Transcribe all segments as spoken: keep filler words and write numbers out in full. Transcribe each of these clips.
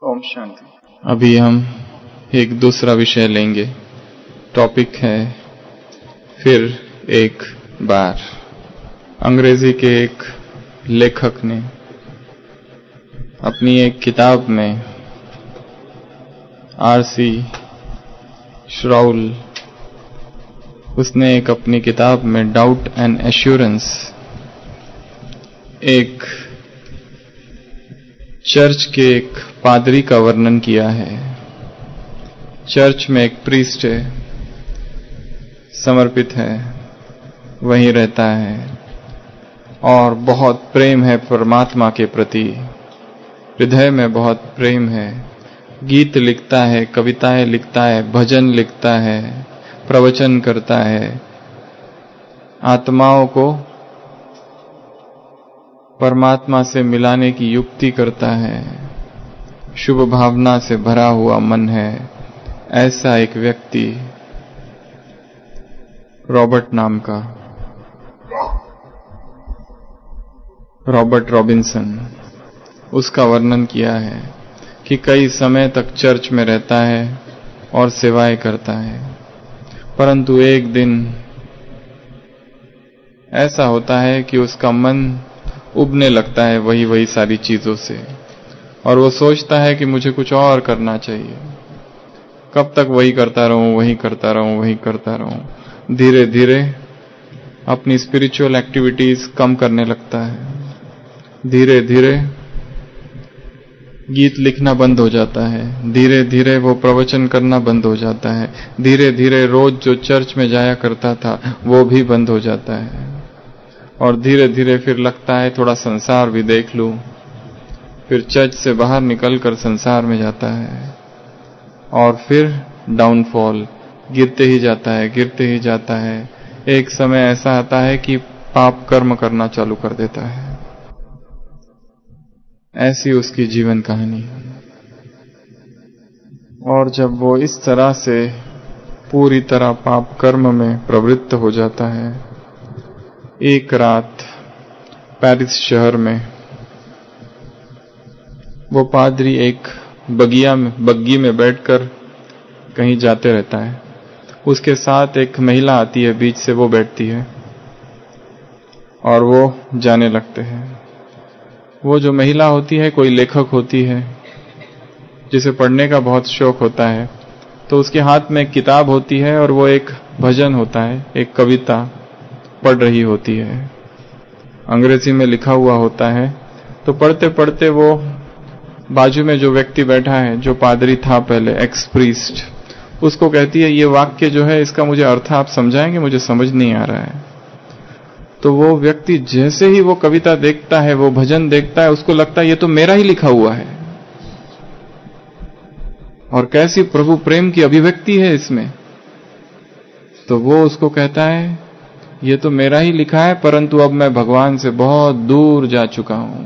ओम शांति। अभी हम एक दूसरा विषय लेंगे। टॉपिक है फिर एक बार। अंग्रेजी के एक लेखक ने अपनी एक किताब में, आर सी श्राउल, उसने एक अपनी किताब में डाउट एंड एश्योरेंस एक चर्च के एक पादरी का वर्णन किया है। चर्च में एक प्रीस्ट है, समर्पित है, वहीं रहता है और बहुत प्रेम है परमात्मा के प्रति, हृदय में बहुत प्रेम है। गीत लिखता है, कविताएं लिखता है, भजन लिखता है, प्रवचन करता है, आत्माओं को परमात्मा से मिलाने की युक्ति करता है, शुभ भावना से भरा हुआ मन है। ऐसा एक व्यक्ति रॉबर्ट नाम का, रॉबर्ट रॉबिन्सन, उसका वर्णन किया है कि कई समय तक चर्च में रहता है और सेवाएं करता है, परंतु एक दिन ऐसा होता है कि उसका मन उबने लगता है वही वही सारी चीजों से, और वो सोचता है कि मुझे कुछ और करना चाहिए। कब तक वही करता रहूं, वही करता रहूं, वही करता रहूं। धीरे धीरे अपनी स्पिरिचुअल एक्टिविटीज कम करने लगता है। धीरे धीरे गीत लिखना बंद हो जाता है। धीरे धीरे वो प्रवचन करना बंद हो जाता है। धीरे धीरे रोज जो चर्च में जाया करता था वो भी बंद हो जाता है। और धीरे धीरे फिर लगता है थोड़ा संसार भी देख लूं। फिर चर्च से बाहर निकलकर संसार में जाता है और फिर डाउनफॉल, गिरते ही जाता है, गिरते ही जाता है। एक समय ऐसा आता है कि पाप कर्म करना चालू कर देता है। ऐसी उसकी जीवन कहानी। और जब वो इस तरह से पूरी तरह पाप कर्म में प्रवृत्त हो जाता है, एक रात पेरिस शहर में वो पादरी एक बगिया में बग्गी में बैठकर कहीं जाते रहता है। उसके साथ एक महिला आती है, बीच से वो बैठती है और वो जाने लगते हैं। वो जो महिला होती है कोई लेखक होती है जिसे पढ़ने का बहुत शौक होता है। तो उसके हाथ में एक किताब होती है और वो एक भजन होता है, एक कविता पढ़ रही होती है। अंग्रेजी में लिखा हुआ होता है। तो पढ़ते पढ़ते वो बाजू में जो व्यक्ति बैठा है, जो पादरी था पहले, एक्स प्रीस्ट, उसको कहती है ये वाक्य जो है इसका मुझे अर्थ आप समझाएंगे, मुझे समझ नहीं आ रहा है। तो वो व्यक्ति जैसे ही वो कविता देखता है, वो भजन देखता है, उसको लगता है ये तो मेरा ही लिखा हुआ है और कैसी प्रभु प्रेम की अभिव्यक्ति है इसमें। तो वो उसको कहता है ये तो मेरा ही लिखा है, परंतु अब मैं भगवान से बहुत दूर जा चुका हूं।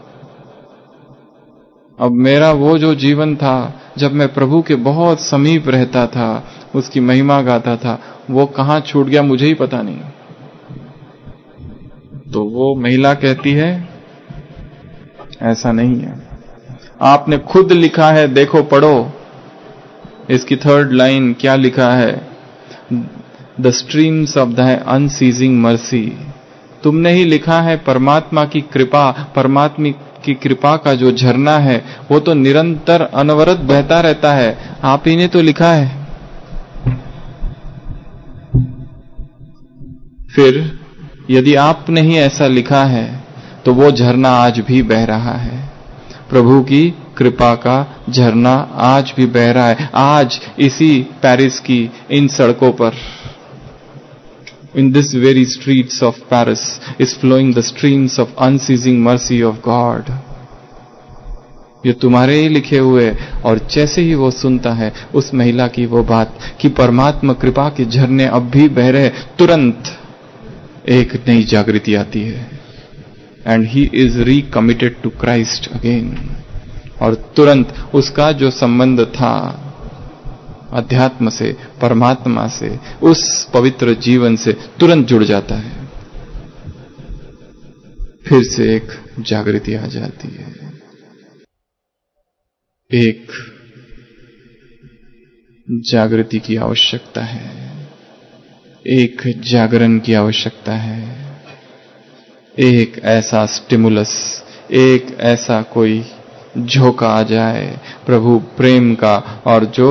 अब मेरा वो जो जीवन था जब मैं प्रभु के बहुत समीप रहता था, उसकी महिमा गाता था, वो कहां छूट गया मुझे ही पता नहीं। तो वो महिला कहती है ऐसा नहीं है, आपने खुद लिखा है, देखो पढ़ो। इसकी थर्ड लाइन क्या लिखा है? The streams of the unceasing mercy. तुमने ही लिखा है परमात्मा की कृपा, परमात्मा की कृपा का जो झरना है वो तो निरंतर अनवरत बहता रहता है, आप ही ने तो लिखा है। फिर यदि आपने ही ऐसा लिखा है तो वो झरना आज भी बह रहा है। प्रभु की कृपा का झरना आज भी बह रहा है। आज इसी पेरिस की इन सड़कों पर, in this very streets of Paris is flowing the streams of unceasing mercy of God. ये तुम्हारे ही लिखे हुए। और जैसे ही वो सुनता है उस महिला की वो बात कि परमात्मा कृपा के झरने अब भी बह रहे, तुरंत एक नई जागृति आती है। And he is recommitted to Christ again. और तुरंत उसका जो संबंध था अध्यात्म से, परमात्मा से, उस पवित्र जीवन से तुरंत जुड़ जाता है। फिर से एक जागृति आ जाती है। एक जागृति की आवश्यकता है, एक जागरण की आवश्यकता है, एक ऐसा स्टिमुलस, एक ऐसा कोई झोंका आ जाए प्रभु प्रेम का, और जो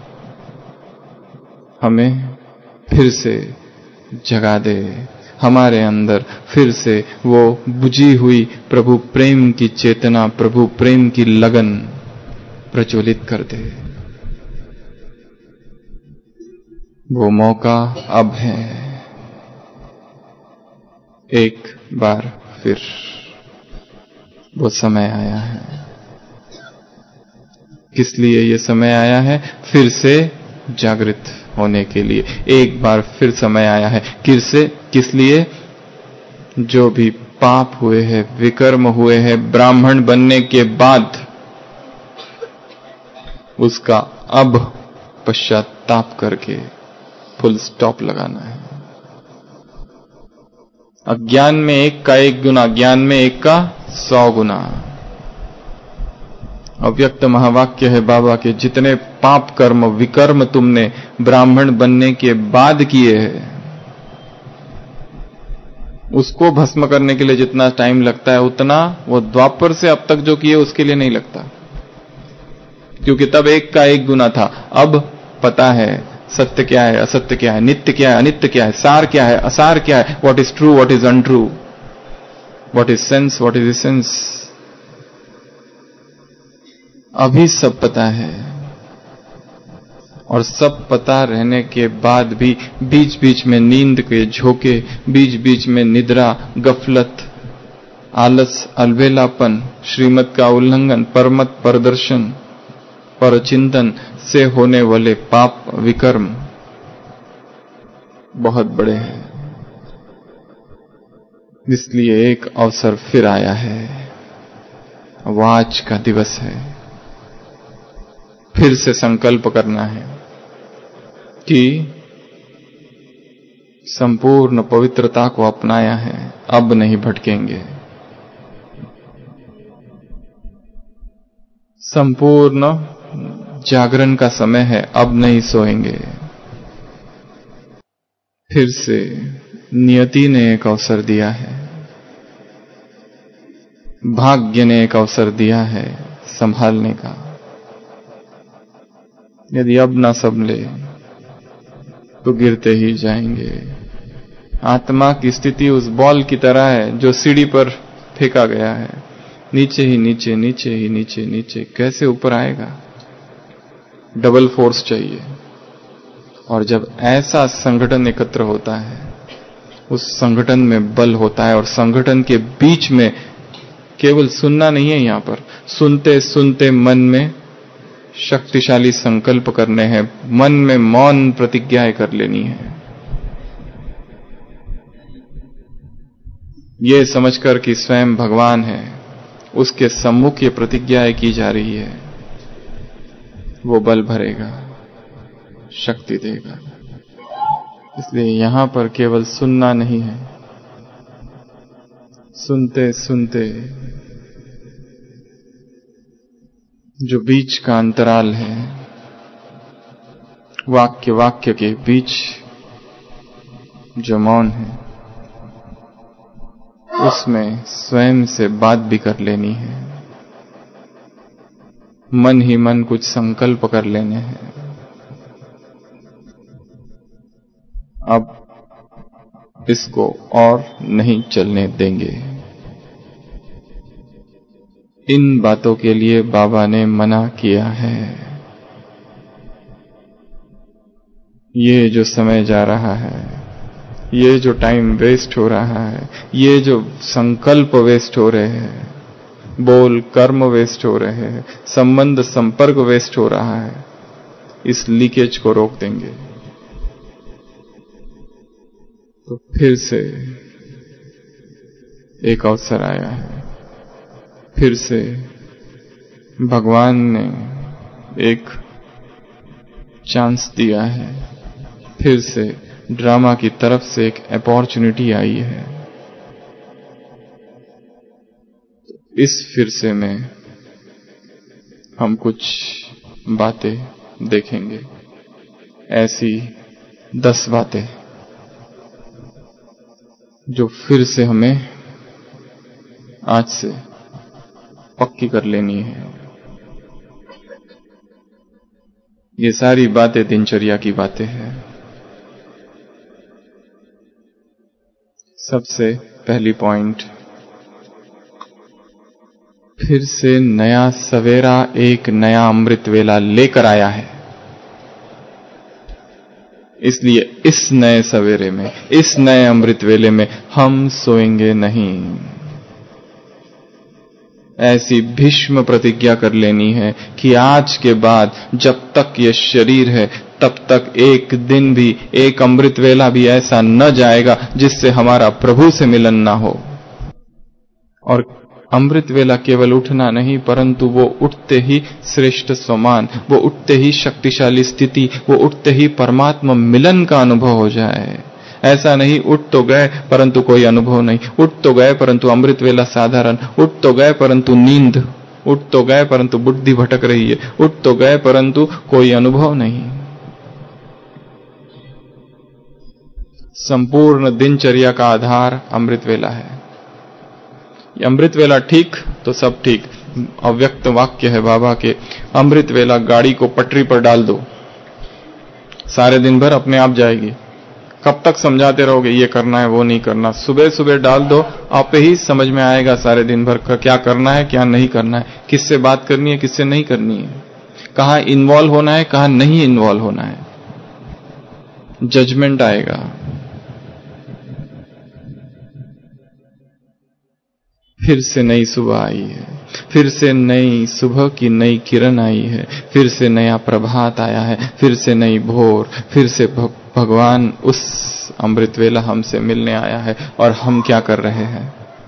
हमें फिर से जगा दे, हमारे अंदर फिर से वो बुझी हुई प्रभु प्रेम की चेतना, प्रभु प्रेम की लगन प्रज्वलित कर दे। वो मौका अब है, एक बार फिर वो समय आया है। किस लिए ये समय आया है? फिर से जागृत होने के लिए। एक बार फिर समय आया है। किस से किस लिए? जो भी पाप हुए हैं, विकर्म हुए हैं ब्राह्मण बनने के बाद, उसका अब पश्चाताप करके फुल स्टॉप लगाना है। अज्ञान में एक का एक गुना, ज्ञान में एक का सौ गुना। अव्यक्त महावाक्य है बाबा के, जितने पाप कर्म विकर्म तुमने ब्राह्मण बनने के बाद किए हैं, उसको भस्म करने के लिए जितना टाइम लगता है, उतना वो द्वापर से अब तक जो किए उसके लिए नहीं लगता, क्योंकि तब एक का एक गुना था। अब पता है सत्य क्या है, असत्य क्या है, नित्य क्या है, अनित्य क्या है, सार क्या है, असार क्या है, what is true, what is untrue, what is sense, what is essence. अभी सब पता है, और सब पता रहने के बाद भी बीच बीच में नींद के झोंके, बीच बीच में निद्रा, गफलत, आलस, अलबेलापन, श्रीमत का उल्लंघन, परमत परदर्शन, परचिंतन से होने वाले पाप विकर्म बहुत बड़े हैं। इसलिए एक अवसर फिर आया है, वो आज का दिवस है। फिर से संकल्प करना है कि संपूर्ण पवित्रता को अपनाया है, अब नहीं भटकेंगे। संपूर्ण जागरण का समय है, अब नहीं सोएंगे। फिर से नियति ने एक अवसर दिया है, भाग्य ने एक अवसर दिया है संभालने का। यदि अब ना संभले तो गिरते ही जाएंगे। आत्मा की स्थिति उस बॉल की तरह है जो सीढ़ी पर फेंका गया है, नीचे ही नीचे, नीचे ही नीचे, नीचे कैसे ऊपर आएगा? डबल फोर्स चाहिए। और जब ऐसा संगठन एकत्र होता है, उस संगठन में बल होता है, और संगठन के बीच में केवल सुनना नहीं है, यहां पर सुनते सुनते मन में शक्तिशाली संकल्प करने हैं, मन में मौन प्रतिज्ञाएं कर लेनी है, ये समझकर कि स्वयं भगवान है, उसके सम्मुख ये प्रतिज्ञाएं की जा रही है। वो बल भरेगा, शक्ति देगा। इसलिए यहां पर केवल सुनना नहीं है, सुनते सुनते जो बीच का अंतराल है, वाक्य वाक्य के बीच जो मौन है, उसमें स्वयं से बात भी कर लेनी है, मन ही मन कुछ संकल्प कर लेने हैं। अब इसको और नहीं चलने देंगे। इन बातों के लिए बाबा ने मना किया है। ये जो समय जा रहा है, ये जो टाइम वेस्ट हो रहा है, ये जो संकल्प वेस्ट हो रहे हैं, बोल कर्म वेस्ट हो रहे हैं, संबंध संपर्क वेस्ट हो रहा है, इस लीकेज को रोक देंगे। तो फिर से एक अवसर आया है, फिर से भगवान ने एक चांस दिया है, फिर से ड्रामा की तरफ से एक अपॉर्चुनिटी आई है। इस फिर से में हम कुछ बातें देखेंगे, ऐसी दस बातें जो फिर से हमें आज से पक्की कर लेनी है। ये सारी बातें दिनचर्या की बातें हैं। सबसे पहली पॉइंट, फिर से नया सवेरा एक नया अमृत वेला लेकर आया है। इसलिए इस नए सवेरे में, इस नए अमृत वेले में हम सोएंगे नहीं। ऐसी भीष्म प्रतिज्ञा कर लेनी है कि आज के बाद जब तक ये शरीर है तब तक एक दिन भी, एक अमृत वेला भी ऐसा न जाएगा जिससे हमारा प्रभु से मिलन ना हो। और अमृत वेला केवल उठना नहीं, परंतु वो उठते ही श्रेष्ठ समान, वो उठते ही शक्तिशाली स्थिति, वो उठते ही परमात्मा मिलन का अनुभव हो जाए। ऐसा नहीं उठ तो गए परंतु कोई अनुभव नहीं, उठ तो गए परंतु अमृत वेला साधारण, उठ तो गए परंतु नींद, उठ तो गए परंतु बुद्धि भटक रही है, उठ तो गए परंतु कोई अनुभव नहीं। संपूर्ण दिनचर्या का आधार अमृत वेला है। अमृत वेला ठीक तो सब ठीक। अव्यक्त वाक्य है बाबा के, अमृत वेला गाड़ी को पटरी पर डाल दो, सारे दिन भर अपने आप जाएगी। कब तक समझाते रहोगे ये करना है वो नहीं करना? सुबह सुबह डाल दो, आप ही समझ में आएगा सारे दिन भर का क्या करना है क्या नहीं करना है, किससे बात करनी है किससे नहीं करनी है, कहां इन्वॉल्व होना है कहां नहीं इन्वॉल्व होना है। जजमेंट आएगा। फिर से नई सुबह आई है, फिर से नई सुबह की नई किरण आई है, फिर से नया प्रभात आया है, फिर से नई भोर, फिर से भगवान उस अमृत वेला हमसे मिलने आया है। और हम क्या कर रहे हैं?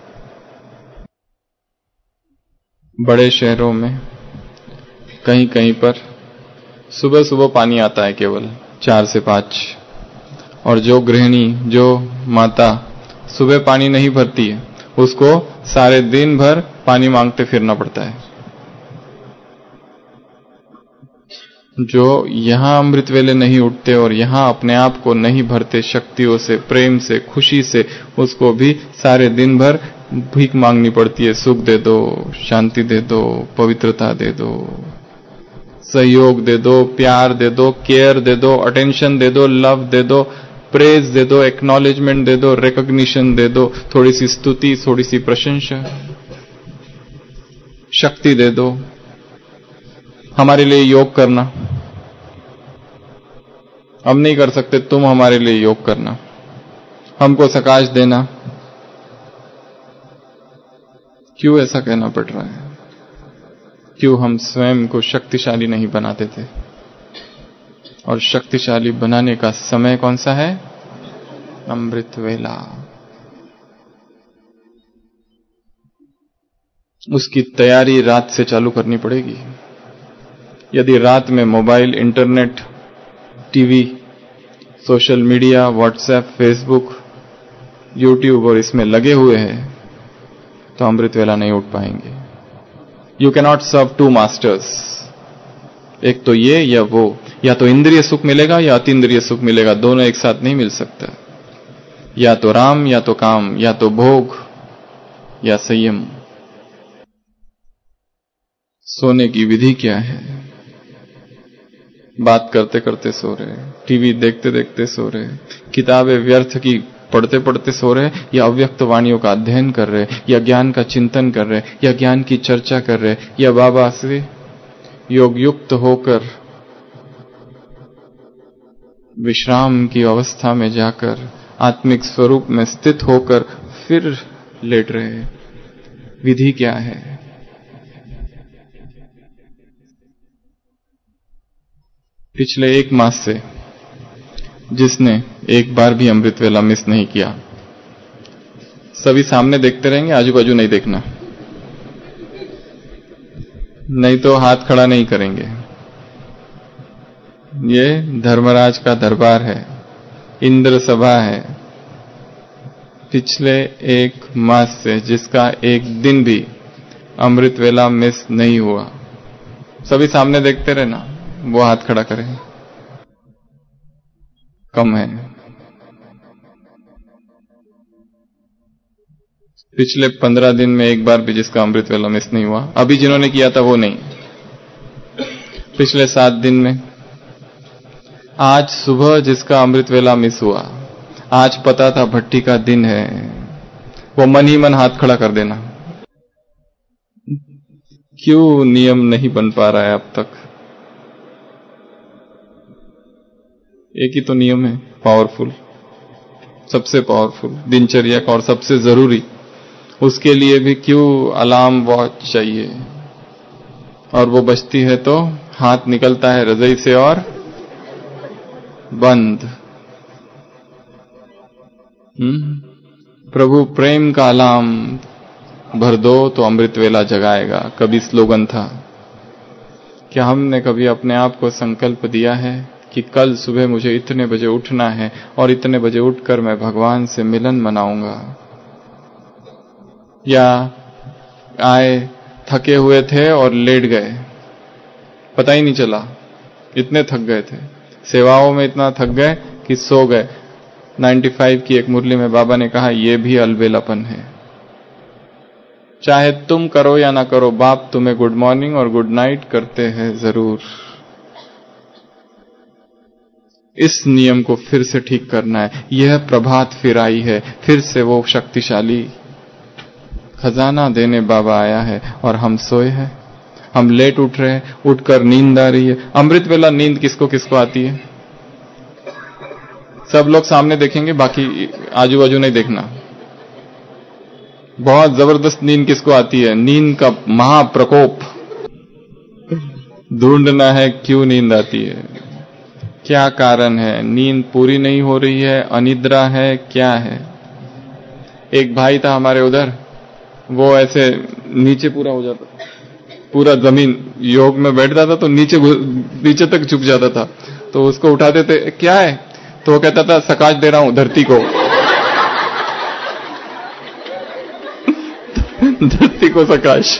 बड़े शहरों में कहीं कहीं पर सुबह सुबह पानी आता है केवल चार से पांच, और जो गृहिणी, जो माता सुबह पानी नहीं भरती है उसको सारे दिन भर पानी मांगते फिरना पड़ता है। जो यहां अमृत वेले नहीं उठते और यहां अपने आप को नहीं भरते शक्तियों से, प्रेम से, खुशी से, उसको भी सारे दिन भर भीख मांगनी पड़ती है। सुख दे दो, शांति दे दो, पवित्रता दे दो, सहयोग दे दो, प्यार दे दो, केयर दे दो, अटेंशन दे दो, लव दे दो, प्रेज दे दो, एक्नॉलेजमेंट दे दो, रिकॉग्निशन दे दो, थोड़ी सी स्तुति, थोड़ी सी प्रशंसा, शक्ति दे दो। हमारे लिए योग करना, हम नहीं कर सकते, तुम हमारे लिए योग करना, हमको सकाश देना। क्यों ऐसा कहना पड़ रहा है? क्यों हम स्वयं को शक्तिशाली नहीं बनाते थे? और शक्तिशाली बनाने का समय कौन सा है? अमृत वेला। उसकी तैयारी रात से चालू करनी पड़ेगी। यदि रात में mobile, internet, TV, social media, WhatsApp, Facebook, YouTube और इसमें लगे हुए हैं तो अमृत वेला नहीं उठ पाएंगे। You can not serve two masters. एक तो ये या वो, या तो इंद्रिय सुख मिलेगा या अतीन्द्रिय सुख मिलेगा, दोनों एक साथ नहीं मिल सकता। या तो राम या तो काम, या तो भोग या संयम। सोने की विधि क्या है? बात करते करते सो रहे, टीवी देखते देखते सो रहे, किताबें व्यर्थ की पढ़ते पढ़ते सो रहे, या अव्यक्त वाणियों का अध्ययन कर रहे, या ज्ञान का चिंतन कर रहे, या ज्ञान की चर्चा कर रहे, या बाबा से योग युक्त होकर विश्राम की अवस्था में जाकर आत्मिक स्वरूप में स्थित होकर फिर लेट रहे। विधि क्या है? पिछले एक मास से जिसने एक बार भी अमृत वेला मिस नहीं किया, सभी सामने देखते रहेंगे, आजू बाजू नहीं देखना, नहीं तो हाथ खड़ा नहीं करेंगे। ये धर्मराज का दरबार है, इंद्र सभा है। पिछले एक मास से जिसका एक दिन भी अमृत वेला मिस नहीं हुआ, सभी सामने देखते रहे ना, वो हाथ खड़ा करे, कम है। पिछले पंद्रह दिन में एक बार भी जिसका अमृत वेला मिस नहीं हुआ, अभी जिन्होंने किया था वो नहीं, पिछले सात दिन में। आज सुबह जिसका अमृत वेला मिस हुआ, आज पता था भट्टी का दिन है, वो मन ही मन हाथ खड़ा कर देना। क्यों नियम नहीं बन पा रहा है अब तक? एक ही तो नियम है पावरफुल, सबसे पावरफुल दिनचर्या का और सबसे जरूरी, उसके लिए भी क्यों अलार्म वॉच चाहिए? और वो बजती है तो हाथ निकलता है रजाई से और बंद। हम्म प्रभु प्रेम का अलार्म भर दो तो अमृत वेला जगाएगा, कभी स्लोगन था। क्या हमने कभी अपने आप को संकल्प दिया है कि कल सुबह मुझे इतने बजे उठना है और इतने बजे उठकर मैं भगवान से मिलन मनाऊंगा? या आए, थके हुए थे और लेट गए, पता ही नहीं चला, इतने थक गए थे, सेवाओं में इतना थक गए कि सो गए। पचानवे की एक मुरली में बाबा ने कहा, यह भी अलबेलापन है। चाहे तुम करो या ना करो, बाप तुम्हें गुड मॉर्निंग और गुड नाइट करते हैं जरूर। इस नियम को फिर से ठीक करना है। यह प्रभात फिर आई है, फिर से वो शक्तिशाली खजाना देने बाबा आया है और हम सोए हैं, हम लेट उठ रहे हैं, उठकर नींद आ रही है। अमृत वेला नींद किसको किसको आती है? सब लोग सामने देखेंगे, बाकी आजू बाजू नहीं देखना। बहुत जबरदस्त नींद किसको आती है? नींद का महाप्रकोप ढूंढना है, क्यों नींद आती है, क्या कारण है? नींद पूरी नहीं हो रही है, अनिद्रा है, क्या है? एक भाई था हमारे उधर, वो ऐसे नीचे पूरा हो जाता, पूरा जमीन योग में बैठता था तो नीचे नीचे तक झुक जाता था, तो उसको उठाते थे, क्या है? तो वो कहता था, सकाश दे रहा हूं धरती को। धरती को सकाश।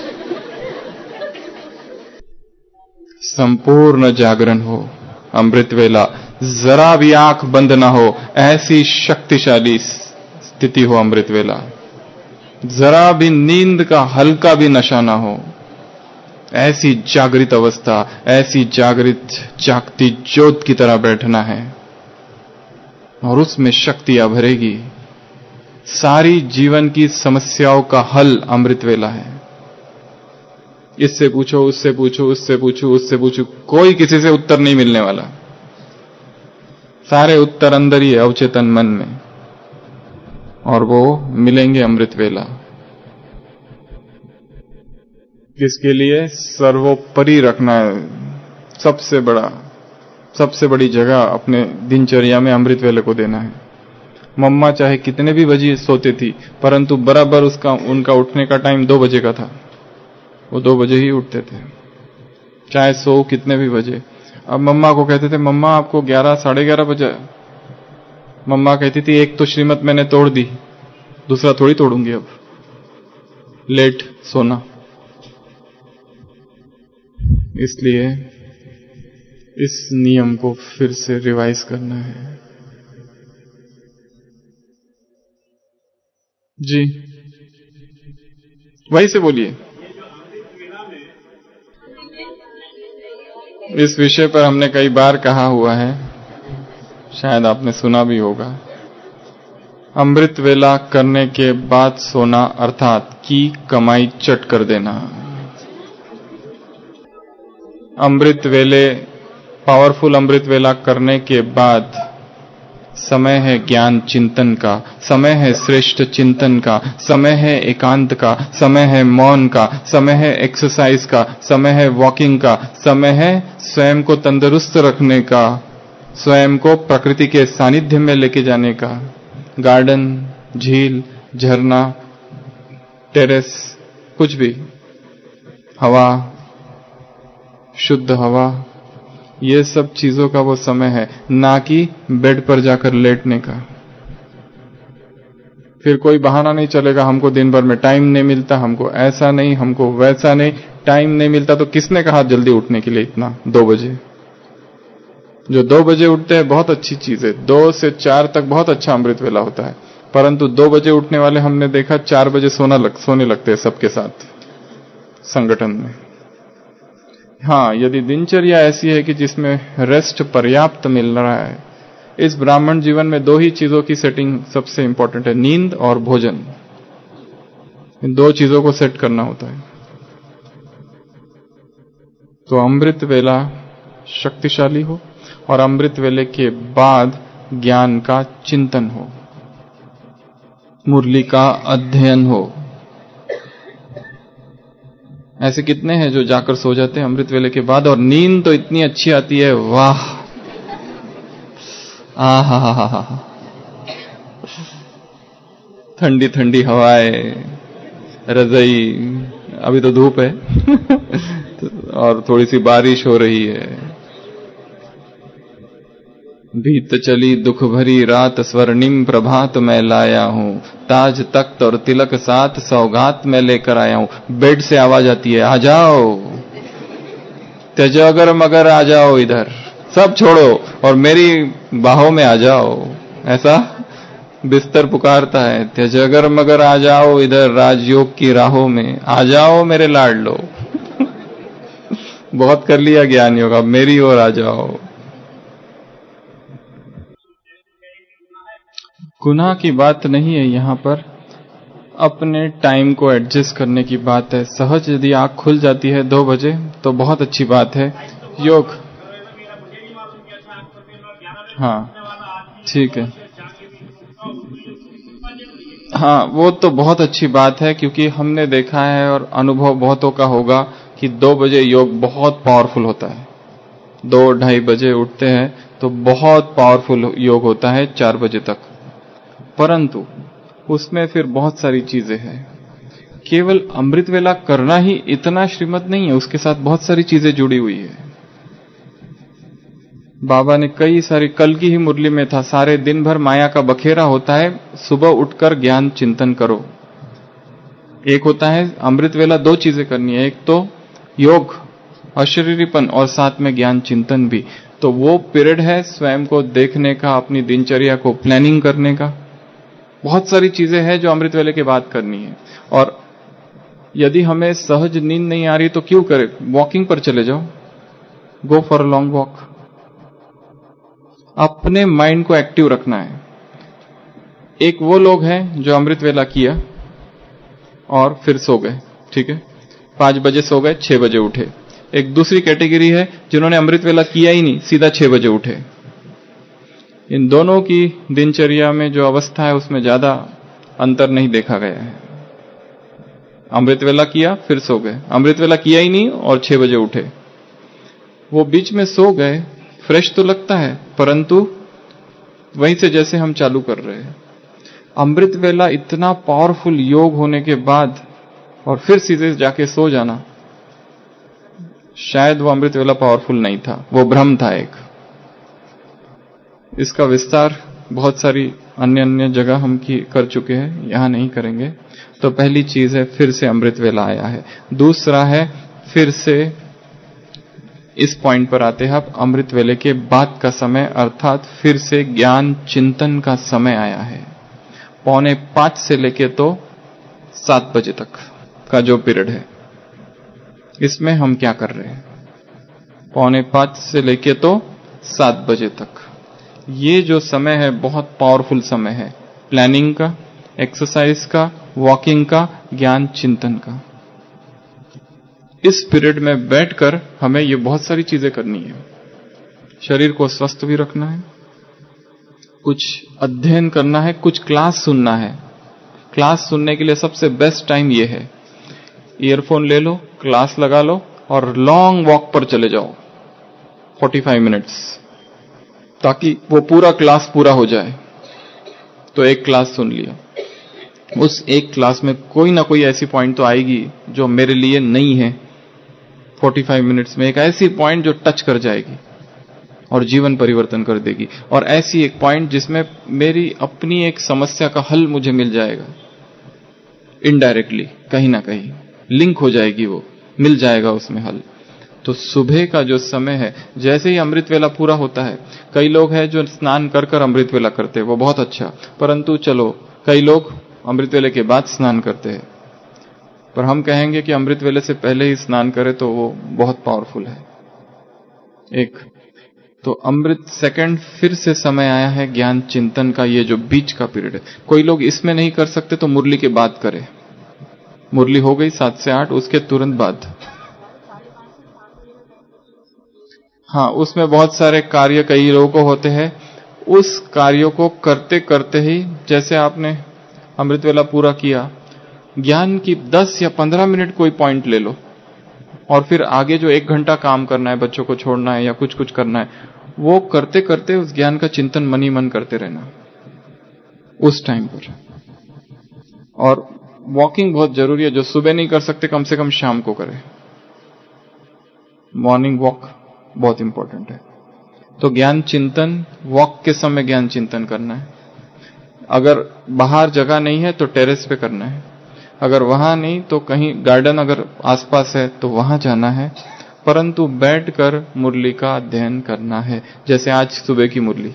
संपूर्ण जागरण हो, अमृत वेला, जरा भी आंख बंद ना हो, ऐसी शक्तिशाली स्थिति हो अमृत वेला। जरा भी नींद का हल्का भी नशा ना हो, ऐसी जागृत अवस्था, ऐसी जागृत जागती ज्योत की तरह बैठना है और उसमें शक्तियां भरेगी। सारी जीवन की समस्याओं का हल अमृत वेला है। इससे पूछो, उससे पूछो, उससे पूछो, उससे पूछो, कोई किसी से उत्तर नहीं मिलने वाला। सारे उत्तर अंदर ही है, अवचेतन मन में, और वो मिलेंगे अमृत वेला। किसके लिए? सर्वोपरि रखना है, सबसे बड़ा, सबसे बड़ी जगह अपने दिनचर्या में अमृत वेले को देना है। मम्मा चाहे कितने भी बजे सोते थी, परंतु बराबर उसका उनका उठने का टाइम दो बजे का था, वो दो बजे ही उठते थे, चाहे सो कितने भी बजे। अब मम्मा को कहते थे, मम्मा आपको ग्यारह साढ़े ग्यारह बजे, मम्मा कहती थी, एक तो श्रीमत मैंने तोड़ दी, दूसरा थोड़ी तोड़ूंगी अब, लेट सोना। इसलिए इस नियम को फिर से रिवाइज करना है। जी, वही से बोलिए। इस विषय पर हमने कई बार कहा हुआ है, शायद आपने सुना भी होगा। अमृत वेला करने के बाद सोना, अर्थात की कमाई चट कर देना। अमृत वेले, पावरफुल अमृत वेला करने के बाद समय है ज्ञान चिंतन का, समय है श्रेष्ठ चिंतन का, समय है एकांत का, समय है मौन का, समय है एक्सरसाइज का, समय है वॉकिंग का, समय है स्वयं को तंदुरुस्त रखने का, स्वयं को प्रकृति के सानिध्य में लेके जाने का। गार्डन, झील, झरना, टेरेस, कुछ भी, हवा, शुद्ध हवा, ये सब चीजों का वो समय है, ना कि बेड पर जाकर लेटने का। फिर कोई बहाना नहीं चलेगा, हमको दिन भर में टाइम नहीं मिलता, हमको ऐसा नहीं, हमको वैसा नहीं। टाइम नहीं मिलता तो किसने कहा जल्दी उठने के लिए इतना? दो बजे। जो दो बजे उठते हैं बहुत अच्छी चीज है, दो से चार तक बहुत अच्छा अमृत वेला होता है, परंतु दो बजे उठने वाले हमने देखा चार बजे सोना लग, सोने लगते हैं सबके साथ संगठन में। हाँ, यदि दिनचर्या ऐसी है कि जिसमें रेस्ट पर्याप्त मिल रहा है, इस ब्राह्मण जीवन में दो ही चीजों की सेटिंग सबसे इंपॉर्टेंट है, नींद और भोजन। इन दो चीजों को सेट करना होता है। तो अमृत वेला शक्तिशाली हो और अमृत वेले के बाद ज्ञान का चिंतन हो, मुरली का अध्ययन हो। ऐसे कितने हैं जो जाकर सो जाते हैं अमृत वेले के बाद, और नींद तो इतनी अच्छी आती है, वाह, आ हा हा हा हा, ठंडी ठंडी हवाएं, रजाई, अभी तो धूप है और थोड़ी सी बारिश हो रही है। बीत चली दुख भरी रात, स्वर्णिम प्रभात मैं लाया हूं, ताज तख्त और तिलक साथ सौगात में लेकर आया हूं। बेड से आवाज आती है, आ जाओ, त्यजो अगर मगर आ जाओ, इधर सब छोड़ो और मेरी बाहों में आ जाओ। ऐसा बिस्तर पुकारता है, त्यजो अगर मगर आ जाओ, इधर राजयोग की राहों में आ जाओ मेरे लाडलो। बहुत कर लिया ज्ञान योग, अब मेरी ओर आ जाओ। गुनाह की बात नहीं है यहाँ पर, अपने टाइम को एडजस्ट करने की बात है। सहज यदि आंख खुल जाती है दो बजे तो बहुत अच्छी बात है। योग, हाँ ठीक है, हाँ वो तो बहुत अच्छी बात है, क्योंकि हमने देखा है और अनुभव बहुतों का होगा कि दो बजे योग बहुत पावरफुल होता है। दो ढाई बजे उठते हैं तो बहुत पावरफुल योग होता है चार बजे तक, परंतु उसमें फिर बहुत सारी चीजें हैं। केवल अमृत वेला करना ही इतना श्रीमत नहीं है, उसके साथ बहुत सारी चीजें जुड़ी हुई है। बाबा ने कई सारी, कल की ही मुरली में था, सारे दिन भर माया का बखेरा होता है, सुबह उठकर ज्ञान चिंतन करो। एक होता है अमृत वेला, दो चीजें करनी है, एक तो योग अशरीरीपन और साथ में ज्ञान चिंतन भी। तो वो पीरियड है स्वयं को देखने का, अपनी दिनचर्या को प्लानिंग करने का। बहुत सारी चीजें हैं जो अमृत वेले के बाद करनी है। और यदि हमें सहज नींद नहीं आ रही तो क्यों करें, वॉकिंग पर चले जाओ, go for a long walk. अपने माइंड को एक्टिव रखना है। एक वो लोग हैं जो अमृत वेला किया और फिर सो गए, ठीक है, पांच बजे सो गए, छह बजे उठे। एक दूसरी कैटेगरी है जिन्होंने अमृत वेला किया ही नहीं, सीधा छह बजे उठे। इन दोनों की दिनचर्या में जो अवस्था है उसमें ज्यादा अंतर नहीं देखा गया है। अमृत वेला किया फिर सो गए, अमृत वेला किया ही नहीं और छह बजे उठे। वो बीच में सो गए, फ्रेश तो लगता है, परंतु वहीं से जैसे हम चालू कर रहे हैं। अमृत वेला इतना पावरफुल योग होने के बाद और फिर सीधे जाके सो जाना, शायद वो अमृत वेला पावरफुल नहीं था, वो भ्रम था एक। इसका विस्तार बहुत सारी अन्य अन्य जगह हम की कर चुके हैं, यहां नहीं करेंगे। तो पहली चीज है फिर से अमृत वेला आया है। दूसरा है फिर से इस पॉइंट पर आते हैं आप, अमृत वेले के बाद का समय, अर्थात फिर से ज्ञान चिंतन का समय आया है। पौने पांच से लेके तो सात बजे तक का जो पीरियड है, इसमें हम क्या कर रहे हैं? पौने पांच से लेके तो सात बजे तक ये जो समय है बहुत पावरफुल समय है, प्लानिंग का, एक्सरसाइज का, वॉकिंग का, ज्ञान चिंतन का। इस पीरियड में बैठकर हमें ये बहुत सारी चीजें करनी है। शरीर को स्वस्थ भी रखना है, कुछ अध्ययन करना है, कुछ क्लास सुनना है। क्लास सुनने के लिए सबसे बेस्ट टाइम ये है, ईयरफोन ले लो, क्लास लगा लो और लॉन्ग वॉक पर चले जाओ पैंतालीस मिनट्स, ताकि वो पूरा क्लास पूरा हो जाए। तो एक क्लास सुन लिया, उस एक क्लास में कोई ना कोई ऐसी पॉइंट तो आएगी जो मेरे लिए नहीं है। पैंतालीस मिनट्स में एक ऐसी पॉइंट जो टच कर जाएगी और जीवन परिवर्तन कर देगी, और ऐसी एक पॉइंट जिसमें मेरी अपनी एक समस्या का हल मुझे मिल जाएगा, इनडायरेक्टली कहीं ना कहीं लिंक हो जाएगी वो मिल जाएगा उसमें हल। तो सुबह का जो समय है, जैसे ही अमृत वेला पूरा होता है, कई लोग हैं जो स्नान कर कर अमृत वेला करते हैं, वो बहुत अच्छा, परंतु चलो कई लोग अमृत वेले के बाद स्नान करते हैं, पर हम कहेंगे कि अमृत वेले से पहले ही स्नान करें तो वो बहुत पावरफुल है। एक तो अमृत सेकंड फिर से समय आया है ज्ञान चिंतन का, ये जो बीच का पीरियड है। कोई लोग इसमें नहीं कर सकते तो मुरली के बाद करें। मुरली हो गई सात से आठ, उसके तुरंत बाद। हाँ, उसमें बहुत सारे कार्य कई लोगों को होते हैं, उस कार्यों को करते करते ही, जैसे आपने अमृत वेला पूरा किया, ज्ञान की दस या पंद्रह मिनट कोई पॉइंट ले लो, और फिर आगे जो एक घंटा काम करना है, बच्चों को छोड़ना है या कुछ कुछ करना है, वो करते करते उस ज्ञान का चिंतन मन ही मन करते रहना उस टाइम पर। और वॉकिंग बहुत जरूरी है, जो सुबह नहीं कर सकते कम से कम शाम को करें। मॉर्निंग वॉक बहुत इंपॉर्टेंट है। तो ज्ञान चिंतन, वॉक के समय ज्ञान चिंतन करना है। अगर बाहर जगह नहीं है तो टेरेस पे करना है, अगर वहां नहीं तो कहीं गार्डन अगर आसपास है तो वहां जाना है, परंतु बैठकर मुरली का अध्ययन करना है, जैसे आज सुबह की मुरली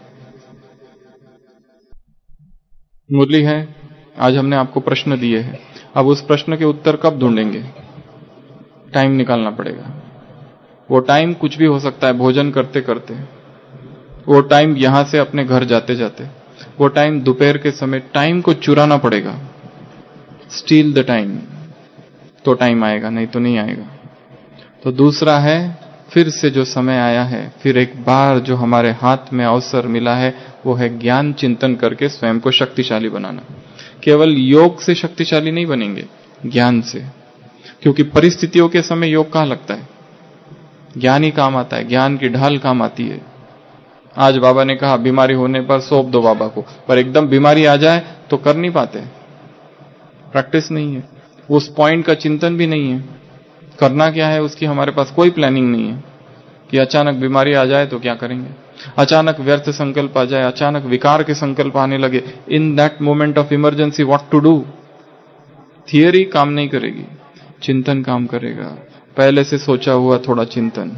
मुरली है। आज हमने आपको प्रश्न दिए हैं, अब उस प्रश्न के उत्तर कब ढूंढेंगे? टाइम निकालना पड़ेगा। वो टाइम कुछ भी हो सकता है, भोजन करते करते, वो टाइम यहां से अपने घर जाते जाते, वो टाइम दोपहर के समय, टाइम को चुराना पड़ेगा। स्टील द टाइम, तो टाइम आएगा, नहीं तो नहीं आएगा। तो दूसरा है, फिर से जो समय आया है, फिर एक बार जो हमारे हाथ में अवसर मिला है, वो है ज्ञान चिंतन करके स्वयं को शक्तिशाली बनाना। केवल योग से शक्तिशाली नहीं बनेंगे, ज्ञान से, क्योंकि परिस्थितियों के समय योग कहां लगता है? ज्ञान ही काम आता है, ज्ञान की ढाल काम आती है। आज बाबा ने कहा बीमारी होने पर सौंप दो बाबा को, पर एकदम बीमारी आ जाए तो कर नहीं पाते, प्रैक्टिस नहीं है, उस पॉइंट का चिंतन भी नहीं है, करना क्या है उसकी हमारे पास कोई प्लानिंग नहीं है कि अचानक बीमारी आ जाए तो क्या करेंगे, अचानक व्यर्थ संकल्प आ जाए, अचानक विकार के संकल्प आने लगे, in that moment of emergency what to do. Theory काम नहीं करेगी, चिंतन काम करेगा, पहले से सोचा हुआ थोड़ा चिंतन।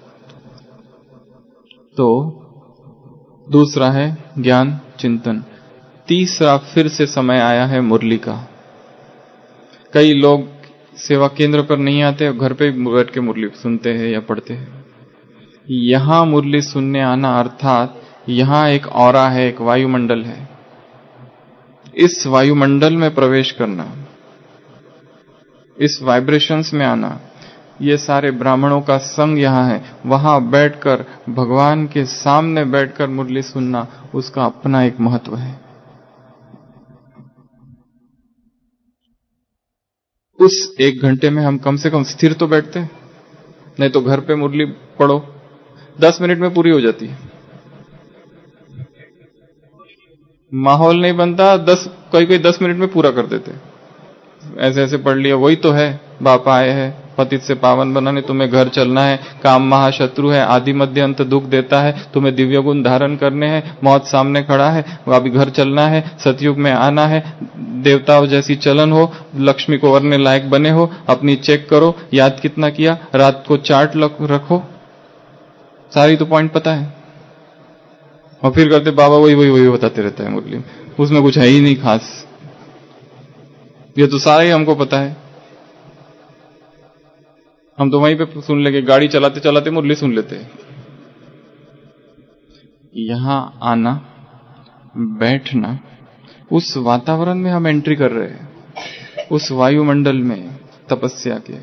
तो दूसरा है ज्ञान चिंतन। तीसरा फिर से समय आया है मुरली का। कई लोग सेवा केंद्र पर नहीं आते, घर पे बैठ के मुरली सुनते हैं या पढ़ते हैं। यहां मुरली सुनने आना अर्थात यहां एक ऑरा है, एक वायुमंडल है, इस वायुमंडल में प्रवेश करना, इस वाइब्रेशंस में आना, ये सारे ब्राह्मणों का संग यहां है, वहां बैठकर भगवान के सामने बैठकर मुरली सुनना, उसका अपना एक महत्व है। उस एक घंटे में हम कम से कम स्थिर तो बैठते हैं, नहीं तो घर पे मुरली पढ़ो दस मिनट में पूरी हो जाती है, माहौल नहीं बनता, दस कोई कोई दस मिनट में पूरा कर देते, ऐसे ऐसे पढ़ लिया, वही तो है, बाप आए हैं पतित से पावन बनाने, तुम्हें घर चलना है, काम महाशत्रु है, आदि मध्य अंत दुख देता है, तुम्हें दिव्य गुण धारण करने हैं, मौत सामने खड़ा है, अभी घर चलना है, सतयुग में आना है, देवताओं जैसी चलन हो, लक्ष्मी को वरने लायक बने हो, अपनी चेक करो, याद कितना किया, रात को चार्ट रखो, सारी तो पॉइंट पता है, और फिर करते बाबा वही वही वही बताते रहता है मुरली, उसमें कुछ है ही नहीं खास, ये तो सारा ही हमको पता है, हम तो वहीं पे सुन लेंगे, गाड़ी चलाते चलाते मुरली सुन लेते हैं। यहां आना, बैठना, उस वातावरण में हम एंट्री कर रहे हैं, उस वायुमंडल में तपस्या के,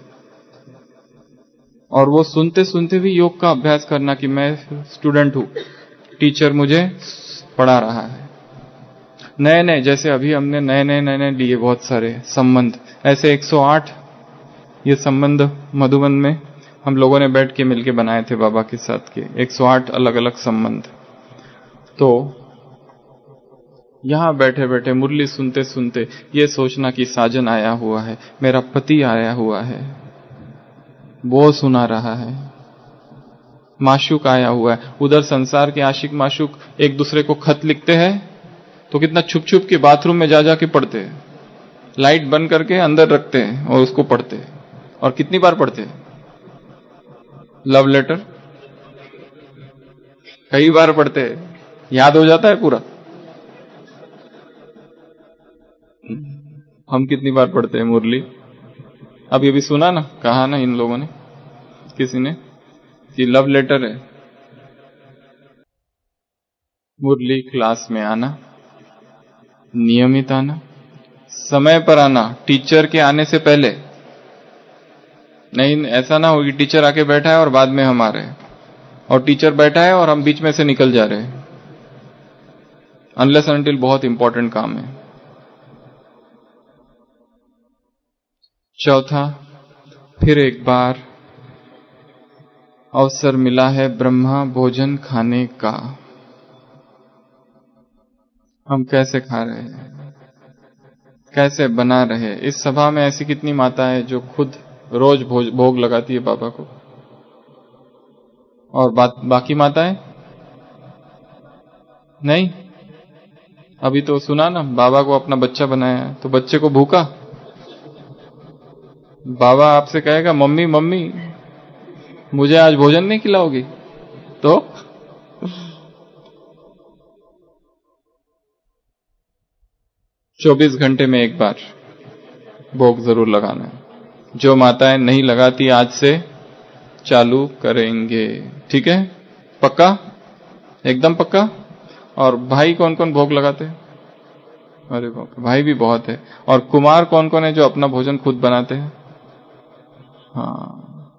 और वो सुनते सुनते भी योग का अभ्यास करना कि मैं स्टूडेंट हूं, टीचर मुझे पढ़ा रहा है। नए नए, जैसे अभी हमने नए नए नए नए लिए बहुत सारे संबंध, ऐसे एक सौ आठ ये संबंध मधुबन में हम लोगों ने बैठ के मिलके बनाए थे बाबा के साथ के, एक सौ आठ अलग अलग संबंध। तो यहां बैठे बैठे मुरली सुनते सुनते ये सोचना कि साजन आया हुआ है, मेरा पति आया हुआ है, वो सुना रहा है, माशूक आया हुआ है, उधर संसार के आशिक माशूक एक दूसरे को खत लिखते हैं तो कितना छुप छुप के बाथरूम में जा जा के पढ़ते हैं, लाइट बंद करके अंदर रखते हैं और उसको पढ़ते हैं, और कितनी बार पढ़ते हैं? लव लेटर कई बार पढ़ते हैं, याद हो जाता है पूरा। हम कितनी बार पढ़ते हैं मुरली? अभी अभी सुना ना, कहा ना इन लोगों ने, किसी ने, कि लव लेटर है। मुरली क्लास में आना, नियमित आना, समय पर आना, टीचर के आने से पहले नहीं। ऐसा ना हो कि टीचर आके बैठा है और बाद में हम आ रहे हैं, और टीचर बैठा है और हम बीच में से निकल जा रहे हैं। अनलेस अनटिल बहुत इंपॉर्टेंट काम है। चौथा, फिर एक बार अवसर मिला है ब्रह्मा भोजन खाने का। हम कैसे खा रहे हैं, कैसे बना रहे हैं? इस सभा में ऐसी कितनी माता है जो खुद रोज भोग लगाती है बाबा को, और बा, बाकी माताएं नहीं। अभी तो सुना ना, बाबा को अपना बच्चा बनाया है, तो बच्चे को भूखा बाबा आपसे कहेगा, मम्मी मम्मी मुझे आज भोजन नहीं खिलाओगी? तो चौबीस घंटे में एक बार भोग जरूर लगाना है। जो माताएं नहीं लगाती आज से चालू करेंगे, ठीक है? पक्का, एकदम पक्का। और भाई कौन कौन भोग लगाते हैं? अरे बाप, भाई भी बहुत है। और कुमार कौन कौन है जो अपना भोजन खुद बनाते हैं? हाँ,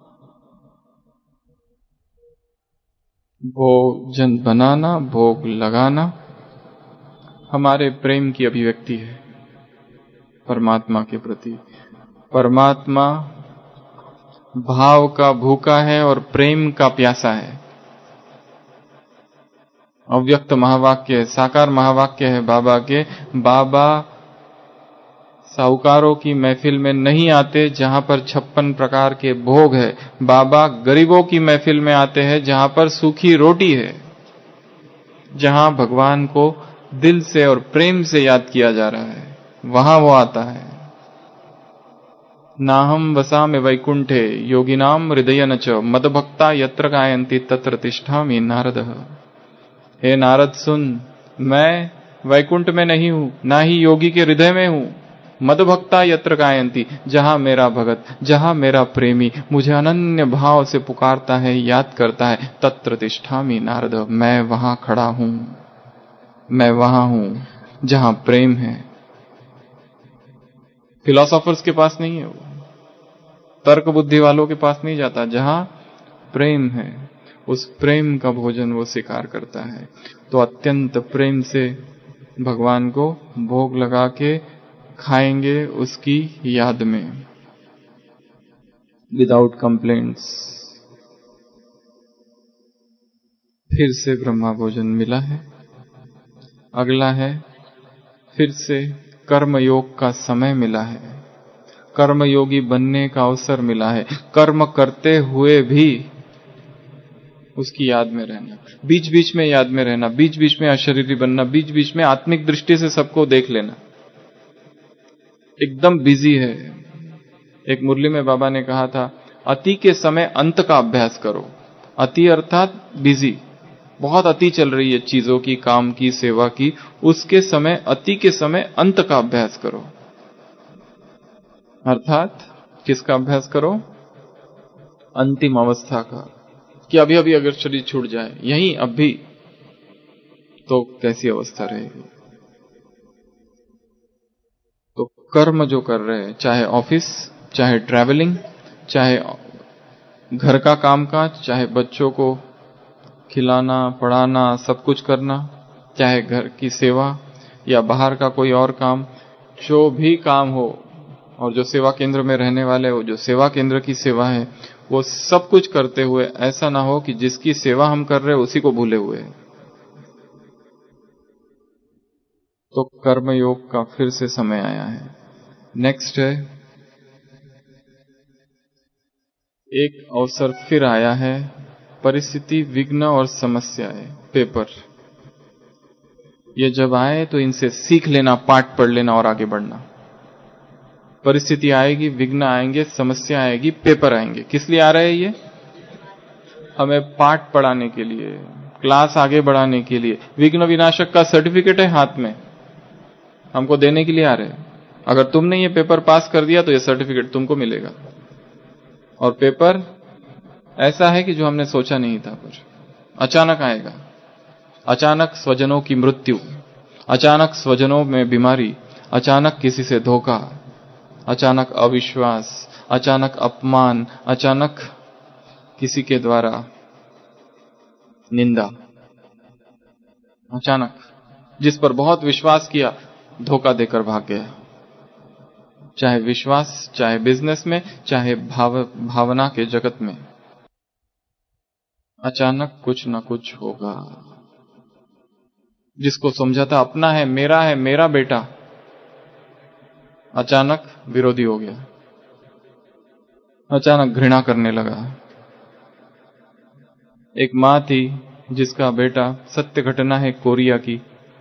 भोजन बनाना, भोग लगाना हमारे प्रेम की अभिव्यक्ति है परमात्मा के प्रति। परमात्मा भाव का भूखा है और प्रेम का प्यासा है। अव्यक्त महावाक्य है, साकार महावाक्य है बाबा के। बाबा साहूकारों की महफिल में नहीं आते जहां पर छप्पन प्रकार के भोग है। बाबा गरीबों की महफिल में आते हैं जहां पर सूखी रोटी है, जहां भगवान को दिल से और प्रेम से याद किया जा रहा है, वहां वो आता है। नाहम वसामि वैकुंठे योगिनाम हृदय न च मदभक्ता यत्र गायन्ति तत्र तिष्ठामि नारदः। हे नारद सुन, मैं वैकुंठ में नहीं हूं, ना ही योगी के हृदय में हूं। मदभक्ता यत्र गायन्ति, जहां मेरा भगत, जहां मेरा प्रेमी मुझे अनन्य भाव से पुकारता है, याद करता है, तत्र तिष्ठामि नारद, मैं वहां खड़ा हूं, मैं वहां हूं जहां प्रेम है। फिलोसोफर्स के पास नहीं है वो, तर्क बुद्धि वालों के पास नहीं जाता। जहां प्रेम है, उस प्रेम का भोजन वो स्वीकार करता है। तो अत्यंत प्रेम से भगवान को भोग लगा के खाएंगे उसकी याद में, विदाउट कंप्लेंट्स। फिर से ब्रह्मा भोजन मिला है। अगला है, फिर से कर्मयोग का समय मिला है, कर्मयोगी बनने का अवसर मिला है। कर्म करते हुए भी उसकी याद में रहना, बीच बीच में याद में रहना, बीच बीच में अशरीरी बनना, बीच बीच में आत्मिक दृष्टि से सबको देख लेना। एकदम बिजी है। एक मुरली में बाबा ने कहा था, अति के समय अंत का अभ्यास करो। अति अर्थात बिजी, बहुत अति चल रही है चीजों की, काम की, सेवा की, उसके समय, अति के समय अंत का अभ्यास करो। अर्थात किसका अभ्यास करो? अंतिम अवस्था का, कि अभी अभी अगर शरीर छूट जाए यहीं अभी, तो कैसी अवस्था रहेगी। तो कर्म जो कर रहे हैं, चाहे ऑफिस, चाहे ट्रैवलिंग, चाहे घर का काम काज, चाहे बच्चों को खिलाना पढ़ाना, सब कुछ करना, चाहे घर की सेवा या बाहर का कोई और काम, जो भी काम हो, और जो सेवा केंद्र में रहने वाले हो, जो सेवा केंद्र की सेवा है, वो सब कुछ करते हुए ऐसा ना हो कि जिसकी सेवा हम कर रहे हैं उसी को भूले हुए। तो कर्मयोग का फिर से समय आया है। नेक्स्ट है, एक अवसर फिर आया है, परिस्थिति, विघ्न और समस्याएं, पेपर। ये जब आए तो इनसे सीख लेना, पाठ पढ़ लेना और आगे बढ़ना। परिस्थिति आएगी, विघ्न आएंगे, समस्या आएगी, पेपर आएंगे। किस लिए आ रहे हैं ये? हमें पाठ पढ़ाने के लिए, क्लास आगे बढ़ाने के लिए। विघ्न विनाशक का सर्टिफिकेट है हाथ में, हमको देने के लिए आ रहे हैं। अगर तुमने ये पेपर पास कर दिया तो ये सर्टिफिकेट तुमको मिलेगा। और पेपर ऐसा है कि जो हमने सोचा नहीं था, कुछ अचानक आएगा। अचानक स्वजनों की मृत्यु, अचानक स्वजनों में बीमारी, अचानक किसी से धोखा, अचानक अविश्वास, अचानक अपमान, अचानक किसी के द्वारा निंदा, अचानक जिस पर बहुत विश्वास किया धोखा देकर भाग गया। चाहे विश्वास, चाहे बिजनेस में, चाहे भाव भावना के जगत में, अचानक कुछ न कुछ होगा। जिसको समझा था अपना है, मेरा है, मेरा बेटा, अचानक विरोधी हो गया, अचानक घृणा करने लगा। एक मां थी जिसका बेटा, सत्य घटना है कोरिया की,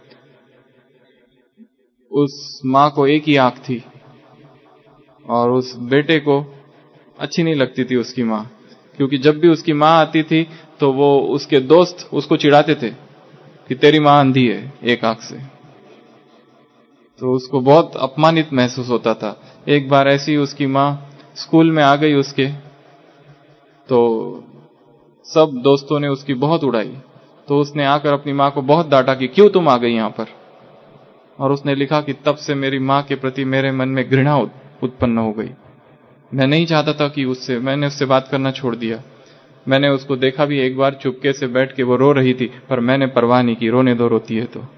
उस मां को एक ही आंख थी और उस बेटे को अच्छी नहीं लगती थी उसकी मां, क्योंकि जब भी उसकी मां आती थी तो वो उसके दोस्त उसको चिढ़ाते थे कि तेरी मां अंधी है एक आंख से। तो उसको बहुत अपमानित महसूस होता था। एक बार ऐसी उसकी मां स्कूल में आ गई उसके, तो सब दोस्तों ने उसकी बहुत उड़ाई। तो उसने आकर अपनी मां को बहुत डांटा कि क्यों तुम आ गई यहां पर। और उसने लिखा कि तब से मेरी मां के प्रति मेरे मन में घृणा उत्पन्न हो गई। मैं नहीं चाहता था कि उससे, मैंने उससे बात करना छोड़ दिया। मैंने उसको देखा भी एक बार, चुपके से बैठ के वो रो रही थी, पर मैंने परवाह नहीं की, रोने दो, रोती है तो।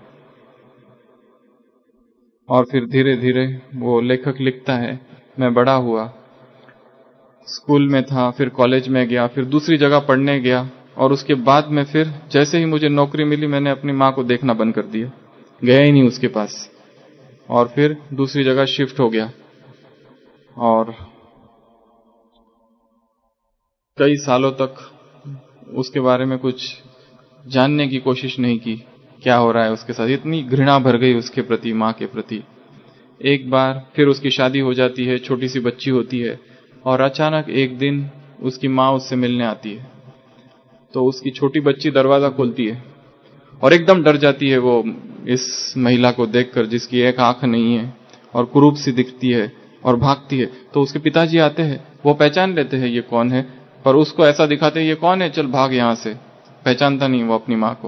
और फिर धीरे धीरे वो लेखक लिखता है, मैं बड़ा हुआ, स्कूल में था, फिर कॉलेज में गया, फिर दूसरी जगह पढ़ने गया, और उसके बाद में फिर जैसे ही मुझे नौकरी मिली मैंने अपनी मां को देखना बंद कर दिया, गया ही नहीं उसके पास, और फिर दूसरी जगह शिफ्ट हो गया। और कई सालों तक उसके बारे में कुछ जानने की कोशिश नहीं की, क्या हो रहा है उसके साथ। इतनी घृणा भर गई उसके प्रति, मां के प्रति। एक बार फिर उसकी शादी हो जाती है, छोटी सी बच्ची होती है, और अचानक एक दिन उसकी मां उससे मिलने आती है। तो उसकी छोटी बच्ची दरवाजा खोलती है और एकदम डर जाती है वो इस महिला को देखकर, जिसकी एक आंख नहीं है और कुरूप सी दिखती है, और भागती है। तो उसके पिताजी आते हैं, वो पहचान लेते हैं ये कौन है, पर उसको ऐसा दिखाते हैं ये कौन है, चल भाग यहां से। पहचानता नहीं वो अपनी मां को,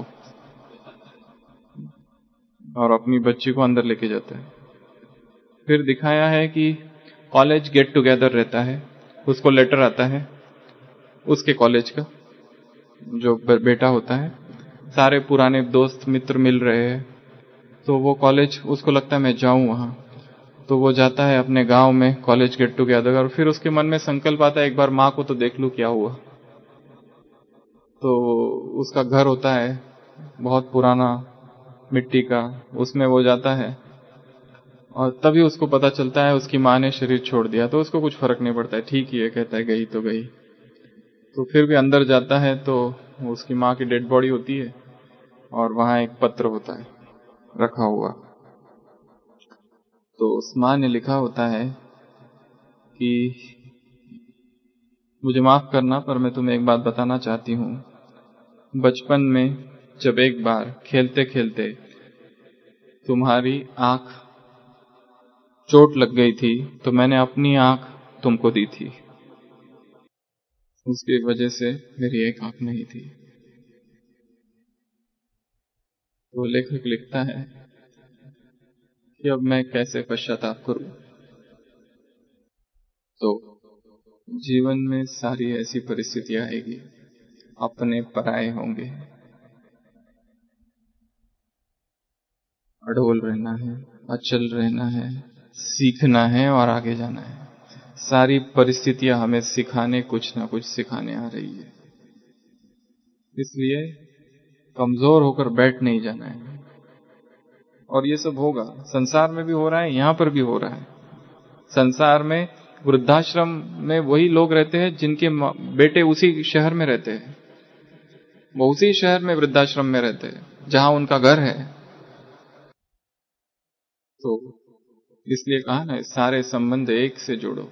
और अपनी बच्ची को अंदर लेके जाता है। फिर दिखाया है कि कॉलेज गेट टुगेदर रहता है, उसको लेटर आता है उसके कॉलेज का, जो बेटा होता है, सारे पुराने दोस्त मित्र मिल रहे हैं। तो वो कॉलेज, उसको लगता है मैं जाऊं वहां, तो वो जाता है अपने गांव में कॉलेज गेट टुगेदर। और फिर उसके मन में संकल्प आता है एक बार मां को तो देख लूं क्या हुआ। तो उसका घर होता है बहुत पुराना, मिट्टी का, उसमें वो जाता है, और तभी उसको पता चलता है उसकी मां ने शरीर छोड़ दिया। तो उसको कुछ फर्क नहीं पड़ता है, ठीक ही है, कहता है गई तो गई। तो फिर भी अंदर जाता है तो उसकी मां की डेड बॉडी होती है, और वहां एक पत्र होता है रखा हुआ। तो उस मां ने लिखा होता है कि मुझे माफ करना, पर मैं तुम्हें एक बात बताना चाहती हूँ। बचपन में जब एक बार खेलते खेलते तुम्हारी आंख चोट लग गई थी, तो मैंने अपनी आंख तुमको दी थी, उसकी वजह से मेरी एक आंख नहीं थी। तो लेखक लिखता है कि अब मैं कैसे पश्चाताप करूं। तो जीवन में सारी ऐसी परिस्थितियां आएगी, अपने पराये होंगे, अडोल रहना है, अचल रहना है, सीखना है और आगे जाना है। सारी परिस्थितियां हमें सिखाने, कुछ ना कुछ सिखाने आ रही है। इसलिए कमजोर होकर बैठ नहीं जाना है। और ये सब होगा, संसार में भी हो रहा है, यहां पर भी हो रहा है। संसार में वृद्धाश्रम में वही लोग रहते हैं जिनके बेटे उसी शहर में रहते हैं, वो उसी शहर में वृद्धाश्रम में रहते हैं जहां उनका घर है। तो इसलिए कहा ना, सारे संबंध एक से जोड़ो।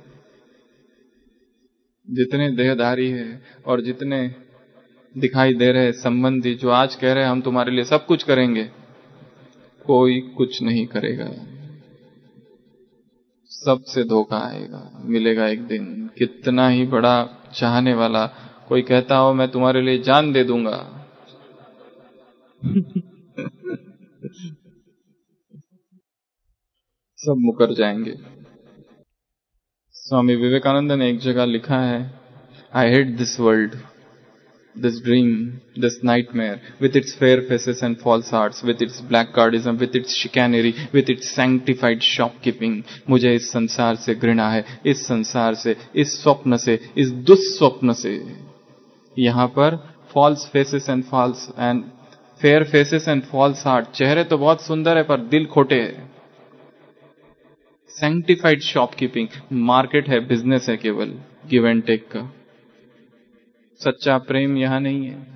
जितने देहधारी है और जितने दिखाई दे रहे संबंधी जो आज कह रहे हैं हम तुम्हारे लिए सब कुछ करेंगे, कोई कुछ नहीं करेगा। सबसे धोखा आएगा, मिलेगा एक दिन। कितना ही बड़ा चाहने वाला कोई कहता हो मैं तुम्हारे लिए जान दे दूंगा, सब मुकर जाएंगे। स्वामी विवेकानंद ने एक जगह लिखा है, I hate this world, this dream, this nightmare, with its fair faces and false hearts, with its blackguardism, with its chicanery, with its sanctified shopkeeping. मुझे इस संसार से घृणा है, इस संसार से, इस स्वप्न से, इस दुस्वप्न से। यहाँ पर false faces and false and fair faces and false heart, चेहरे तो बहुत सुंदर है पर दिल खोटे है। सैंक्टिफाइड शॉपकीपिंग, मार्केट है, बिजनेस है, केवल गिव एंड टेक का। सच्चा प्रेम यहां नहीं है।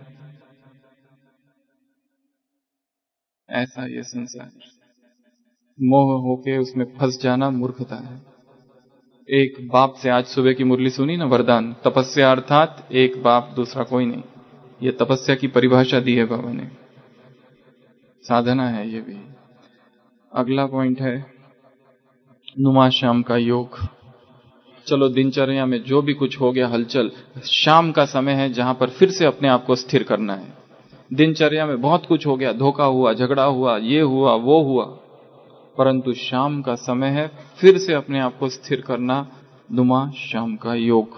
ऐसा ये संसार, मोह होके उसमें फंस जाना मूर्खता है। एक बाप से आज सुबह की मुरली सुनी ना, वरदान, तपस्या अर्थात एक बाप, दूसरा कोई नहीं। ये तपस्या की परिभाषा दी है बाबा ने, साधना है ये भी। अगला पॉइंट है नुमा शाम का योग। चलो दिनचर्या में जो भी कुछ हो गया हलचल, शाम का समय है जहां पर फिर से अपने आप को स्थिर करना है। दिनचर्या में बहुत कुछ हो गया, धोखा हुआ, झगड़ा हुआ, ये हुआ, वो हुआ, परंतु शाम का समय है फिर से अपने आप को स्थिर करना, नुमा शाम का योग।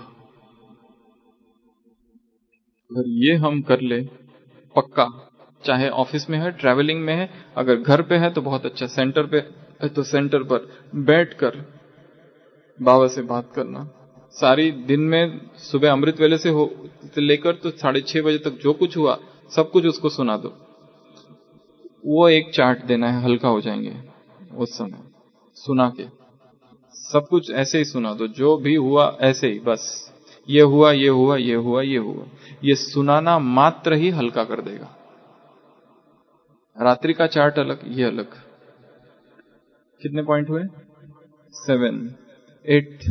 अगर ये हम कर ले पक्का, चाहे ऑफिस में है, ट्रैवलिंग में है, अगर घर पे है तो बहुत अच्छा, सेंटर पे है तो सेंटर पर बैठकर बाबा से बात करना। सारी दिन में सुबह अमृत वेले से हो लेकर तो साढ़े छह बजे तक जो कुछ हुआ सब कुछ उसको सुना दो। वो एक चार्ट देना है, हल्का हो जाएंगे उस समय सुना के। सब कुछ ऐसे ही सुना दो, जो भी हुआ ऐसे ही, बस ये हुआ, ये हुआ, ये हुआ, ये हुआ। ये सुनाना मात्र ही हल्का कर देगा। रात्रि का चार्ट अलग, ये अलग। कितने पॉइंट हुए? सेवन एट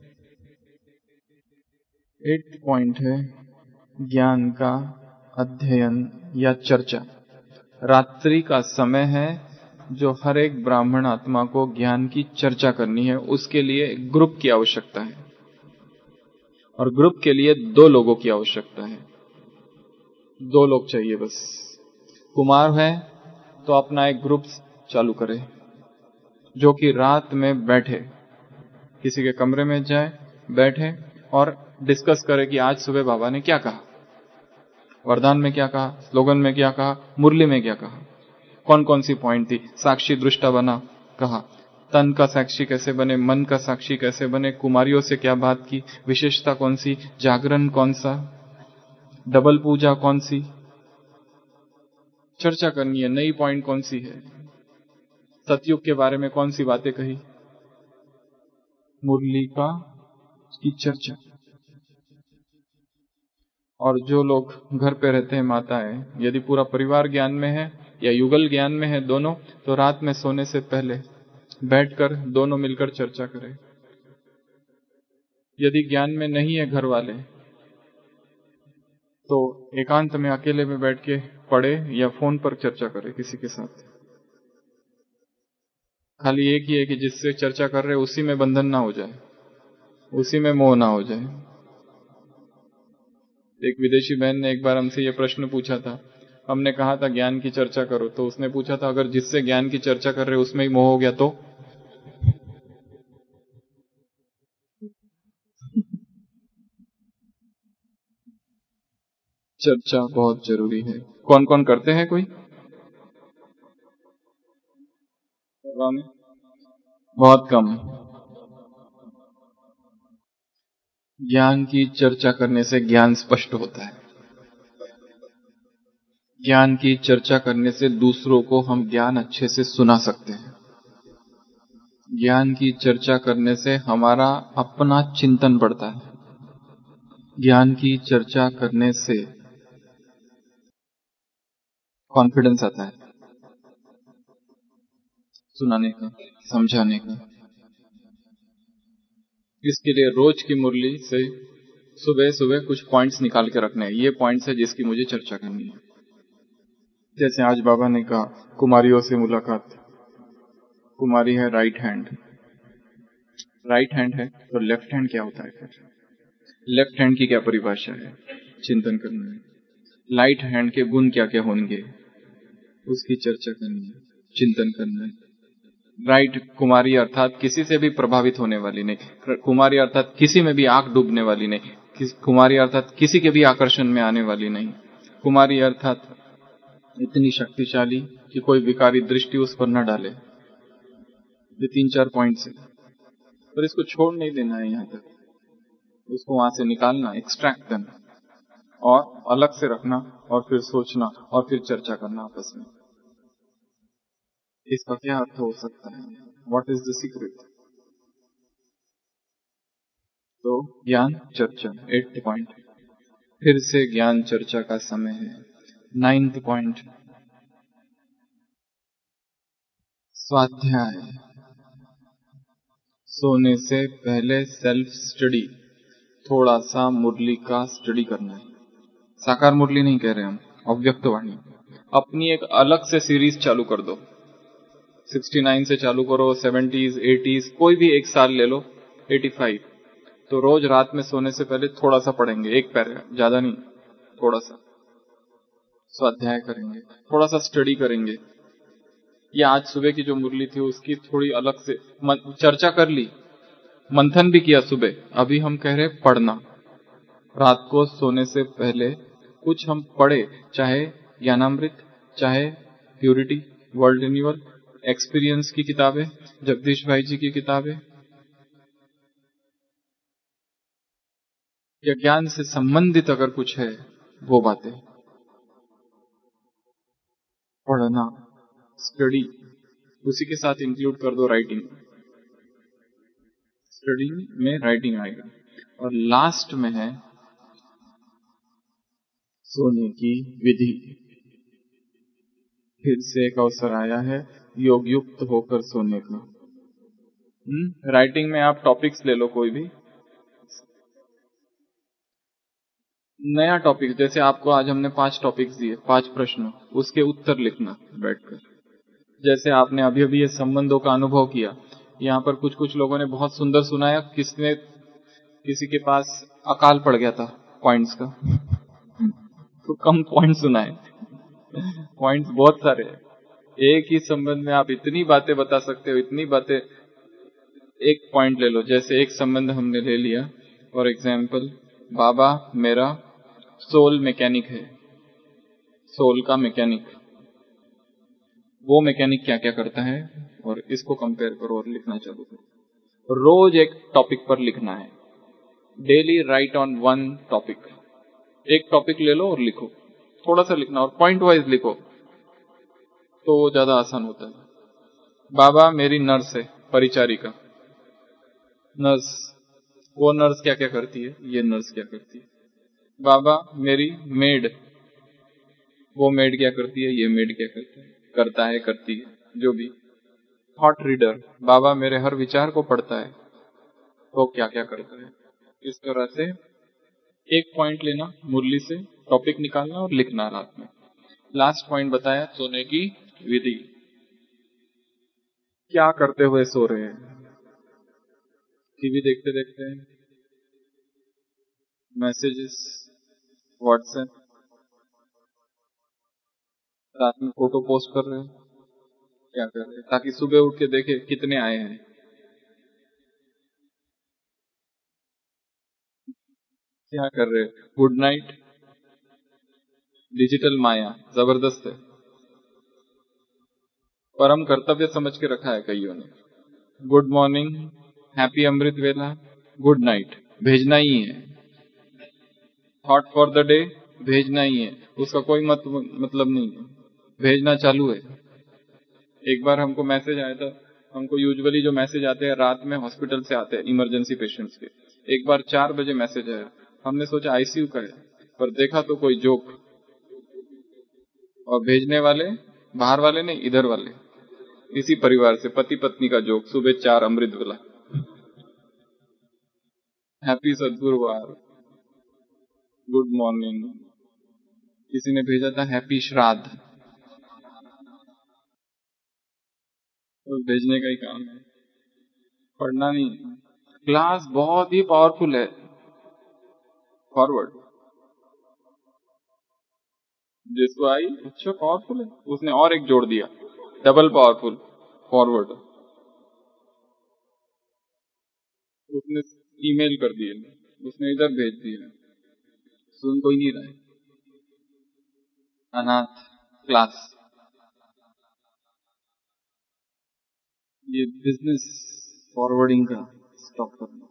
एट पॉइंट है ज्ञान का अध्ययन या चर्चा। रात्रि का समय है जो हर एक ब्राह्मण आत्मा को ज्ञान की चर्चा करनी है, उसके लिए ग्रुप की आवश्यकता है, और ग्रुप के लिए दो लोगों की आवश्यकता है। दो लोग चाहिए बस। कुमार है तो अपना एक ग्रुप चालू करे, जो कि रात में बैठे, किसी के कमरे में जाए, बैठे और डिस्कस करे कि आज सुबह बाबा ने क्या कहा, वरदान में क्या कहा, स्लोगन में क्या कहा, मुरली में क्या कहा, कौन कौन सी पॉइंट थी। साक्षी दृष्टा बना कहा, तन का साक्षी कैसे बने, मन का साक्षी कैसे बने, कुमारियों से क्या बात की, विशेषता कौन सी, जागरण कौन सा, डबल पूजा कौन सी, चर्चा करनी है। नई पॉइंट कौन सी है, सतयुग के बारे में कौन सी बातें कही, मुरली का की चर्चा। और जो लोग घर पे रहते हैं, माताएं, यदि पूरा परिवार ज्ञान में है या युगल ज्ञान में है दोनों, तो रात में सोने से पहले बैठकर दोनों मिलकर चर्चा करें। यदि ज्ञान में नहीं है घर वाले, तो एकांत में अकेले में बैठ के पढ़े या फोन पर चर्चा करे किसी के साथ। खाली एक ही है कि जिससे चर्चा कर रहे उसी में बंधन ना हो जाए, उसी में मोह ना हो जाए। एक विदेशी बहन ने एक बार हमसे ये प्रश्न पूछा था, हमने कहा था ज्ञान की चर्चा करो, तो उसने पूछा था अगर जिससे ज्ञान की चर्चा कर रहे उसमें ही मोह हो गया तो? चर्चा बहुत जरूरी है। कौन कौन करते हैं? कोई बहुत कम। ज्ञान की चर्चा करने से ज्ञान स्पष्ट होता है। ज्ञान की चर्चा करने से दूसरों को हम ज्ञान अच्छे से सुना सकते हैं। ज्ञान की चर्चा करने से हमारा अपना चिंतन बढ़ता है। ज्ञान की चर्चा करने से कॉन्फिडेंस आता है, सुनाने का, समझाने का। इसके लिए रोज की मुरली से सुबह सुबह कुछ पॉइंट्स निकाल के रखने हैं। ये पॉइंट्स है जिसकी मुझे चर्चा करनी है। जैसे आज बाबा ने कहा कुमारियों से मुलाकात। कुमारी है राइट हैंड, राइट हैंड है तो लेफ्ट हैंड क्या होता है फिर? लेफ्ट हैंड की क्या परिभाषा है? चिंतन करना है। राइट हैंड के गुण क्या क्या होंगे उसकी चर्चा करनी है, चिंतन करना है। राइट कुमारी अर्थात किसी से भी प्रभावित होने वाली नहीं, कुमारी अर्थात किसी में भी आंख डूबने वाली नहीं, कुमारी अर्थात किसी के भी आकर्षण में आने वाली नहीं, कुमारी अर्थात इतनी शक्तिशाली कि कोई विकारी दृष्टि उस पर न डाले। ये तीन चार पॉइंट्स है, पर इसको छोड़ नहीं देना है, यहां तक उसको वहां से निकालना, एक्सट्रैक्ट करना और अलग से रखना और फिर सोचना और फिर चर्चा करना आपस में। इसका क्या अर्थ हो सकता है? What is the secret? तो ज्ञान चर्चा एट्थ पॉइंट, फिर से ज्ञान चर्चा का समय है। नाइन्थ पॉइंट स्वाध्याय। सोने से पहले सेल्फ स्टडी, थोड़ा सा मुरली का स्टडी करना है। साकार मुरली नहीं कह रहे हम, अव्यक्त वाणी। अपनी एक अलग से सीरीज चालू कर दो, सिक्सटी नाइन से चालू करो, सेवेंटीज एटीज कोई भी एक साल ले लो, एटी फाइव। तो रोज रात में सोने से पहले थोड़ा सा पढ़ेंगे, एक पैराग्राफ, ज्यादा नहीं, थोड़ा सा स्वाध्याय करेंगे, थोड़ा सा स्टडी करेंगे। या आज सुबह की जो मुरली थी उसकी थोड़ी अलग से चर्चा कर ली, मंथन भी किया सुबह। अभी हम कह रहे पढ़ना, रात को सोने से पहले कुछ हम पढ़े, चाहे ज्ञानामृत, चाहे प्यूरिटी, वर्ल्ड रिन्यूअल, एक्सपीरियंस की किताबें, जगदीश भाई जी की किताबें, या ज्ञान से संबंधित अगर कुछ है वो बातें पढ़ना, स्टडी उसी के साथ इंक्लूड कर दो। राइटिंग, स्टडी में राइटिंग आएगा। और लास्ट में है सोने की विधि। फिर से एक अवसर आया है योग युक्त होकर सोने का। हम्म राइटिंग में आप टॉपिक्स ले लो, कोई भी नया टॉपिक। जैसे आपको आज हमने पांच टॉपिक्स दिए, पांच प्रश्न, उसके उत्तर लिखना बैठकर। जैसे आपने अभी अभी ये संबंधों का अनुभव किया, यहाँ पर कुछ कुछ लोगों ने बहुत सुंदर सुनाया, किसने किसी के पास अकाल पड़ गया था पॉइंट्स का तो कम पॉइंट सुनाए, पॉइंट्स बहुत सारे हैं। एक ही संबंध में आप इतनी बातें बता सकते हो, इतनी बातें। एक पॉइंट ले लो, जैसे एक संबंध हमने ले लिया फॉर एग्जाम्पल, बाबा मेरा सोल मैकेनिक है, सोल का मैकेनिक, वो मैकेनिक क्या क्या करता है, और इसको कंपेयर करो और लिखना चालू करो। रोज एक टॉपिक पर लिखना है, daily write on one topic. एक टॉपिक ले लो और लिखो, थोड़ा सा लिखना और पॉइंट वाइज लिखो, तो वो ज्यादा आसान होता है। बाबा मेरी नर्स है, परिचारिका, नर्स, वो नर्स क्या क्या करती है, ये नर्स क्या करती है। बाबा मेरी मेड, वो मेड क्या करती है, ये मेड क्या करती है, करता है, करती है, जो भी। थॉट रीडर, बाबा मेरे हर विचार को पढ़ता है, वो क्या क्या करता है। इस तरह से एक पॉइंट लेना, मुरली से टॉपिक निकालना और लिखना रात में। लास्ट पॉइंट बताया सोने की विधि। क्या करते हुए सो रहे हैं? टीवी देखते देखते हैं, मैसेजेस, व्हाट्सएप, रात में फोटो पोस्ट कर रहे हैं, क्या कर रहे हैं, ताकि सुबह उठ के देखे कितने आए हैं। क्या कर रहे हैं? गुड नाइट, डिजिटल माया जबरदस्त है, परम कर्तव्य समझ के रखा है कईयों ने। गुड मॉर्निंग, हैप्पी अमृत वेला, गुड नाइट भेजना ही है। थॉट फॉर द डे भेजना ही है, उसका कोई मत, मतलब नहीं है, भेजना चालू है। एक बार हमको मैसेज आया था, हमको यूजुअली जो मैसेज आते हैं रात में हॉस्पिटल से आते हैं इमरजेंसी पेशेंट्स के। एक बार चार बजे मैसेज आया, हमने सोचा आईसीयू का है, पर देखा तो कोई जोक, और भेजने वाले बाहर वाले नहीं, इधर वाले, इसी परिवार से, पति पत्नी का जोक, सुबह चार अमृत वाला। हैप्पी सद्गुरुवार, गुड मॉर्निंग। किसी ने भेजा था हैप्पी श्राद्ध, तो भेजने का ही काम है, पढ़ना नहीं। क्लास बहुत ही पावरफुल है। फॉरवर्ड जिसको आई अच्छा पावरफुल है, उसने और एक जोड़ दिया, डबल पावरफुल। फॉरवर्ड उसने ईमेल कर दिए, उसने इधर भेज दिया, सुन कोई नहीं रहा है। अनाथ क्लास, ये बिजनेस फॉरवर्डिंग का स्टॉप करना।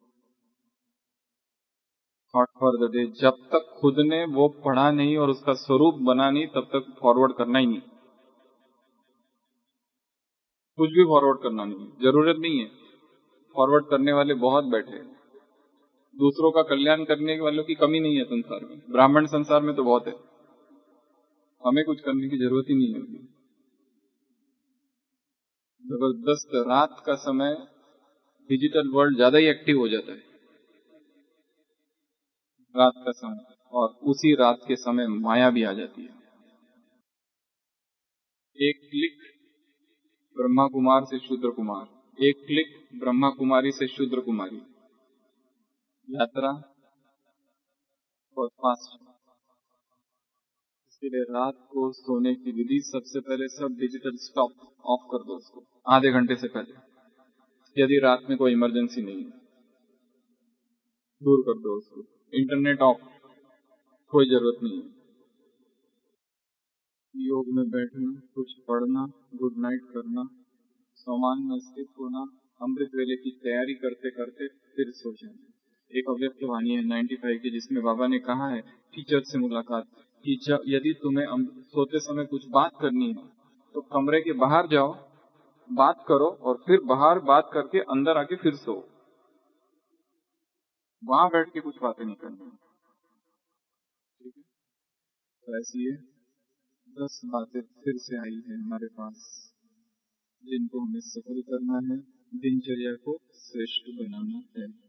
थॉट फॉर द डे, जब तक खुद ने वो पढ़ा नहीं और उसका स्वरूप बना नहीं, तब तक फॉरवर्ड करना ही नहीं। कुछ भी फॉरवर्ड करना नहीं, जरूरत नहीं है। फॉरवर्ड करने वाले बहुत बैठे हैं, दूसरों का कल्याण करने वालों की कमी नहीं है संसार में। ब्राह्मण संसार में तो बहुत है, हमें कुछ करने की जरूरत ही नहीं है। जबरदस्त रात का समय डिजिटल वर्ल्ड ज्यादा ही एक्टिव हो जाता है, रात का समय, और उसी रात के समय माया भी आ जाती है। एक क्लिक ब्रह्मा कुमार से शूद्र कुमार, एक क्लिक ब्रह्मा कुमारी से शूद्र कुमारी, यात्रा बहुत फास्ट। इसके लिए रात को सोने की विधि, सबसे पहले सब डिजिटल स्टॉप ऑफ कर दो उसको आधे घंटे से पहले। यदि रात में कोई इमरजेंसी नहीं है, दूर कर दो उसको। इंटरनेट ऑफ, कोई जरूरत नहीं है। योग में बैठना, कुछ पढ़ना, गुड नाइट करना, सामान में स्थित होना, अमृत वेले की तैयारी करते करते फिर सो जाना। एक अव्यक्त वाणी है पचानवे की, जिसमें बाबा ने कहा है टीचर से मुलाकात कि यदि तुम्हें सोते समय कुछ बात करनी है तो कमरे के बाहर जाओ, बात करो, और फिर बाहर बात करके अंदर आके फिर सो। वहां बैठ के कुछ बातें नहीं करनी, ठीक है? तो ऐसी है दस बातें फिर से आई है हमारे पास, जिनको हमें सफल करना है, दिनचर्या को श्रेष्ठ बनाना है।